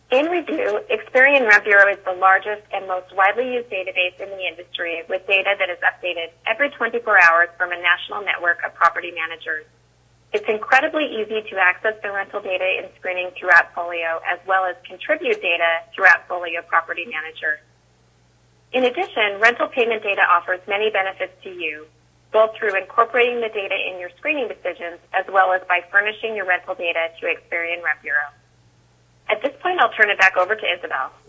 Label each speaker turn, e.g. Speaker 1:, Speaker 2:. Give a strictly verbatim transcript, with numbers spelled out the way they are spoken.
Speaker 1: In review, Experian Rent Bureau is the largest and most widely used database in the industry with data that is updated every twenty-four hours from a national network of property managers. It's incredibly easy to access the rental data in screening through AppFolio as well as contribute data through AppFolio Property Manager. In addition, rental payment data offers many benefits to you, both through incorporating the data in your screening decisions as well as by furnishing your rental data to Experian Rent Bureau. At this point, I'll turn it back over to Isabel.